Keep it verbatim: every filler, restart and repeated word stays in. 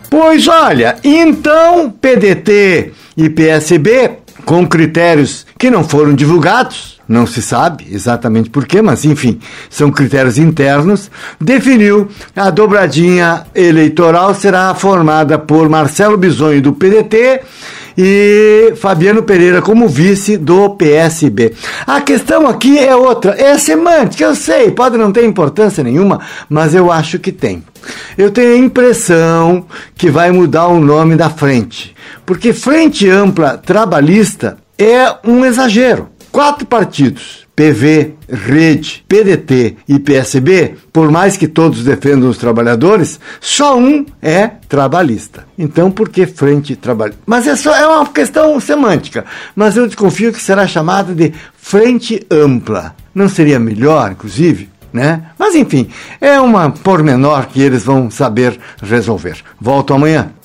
Pois olha, então P D T e P S B, com critérios que não foram divulgados, não se sabe exatamente por quê, mas enfim, são critérios internos, definiu a dobradinha eleitoral será formada por Marcelo Bisonho do P D T e Fabiano Pereira como vice do P S B. A questão aqui é outra, é semântica, eu sei, pode não ter importância nenhuma, mas eu acho que tem. Eu tenho a impressão que vai mudar o nome da frente, porque Frente Ampla Trabalhista é um exagero. Quatro partidos, P V, Rede, P D T e P S B, por mais que todos defendam os trabalhadores, só um é trabalhista. Então, por que Frente Trabalhista? Mas é, só, é uma questão semântica, mas eu desconfio que será chamada de Frente Ampla. Não seria melhor, inclusive? Né? Mas enfim, é uma pormenor que eles vão saber resolver. Volto amanhã.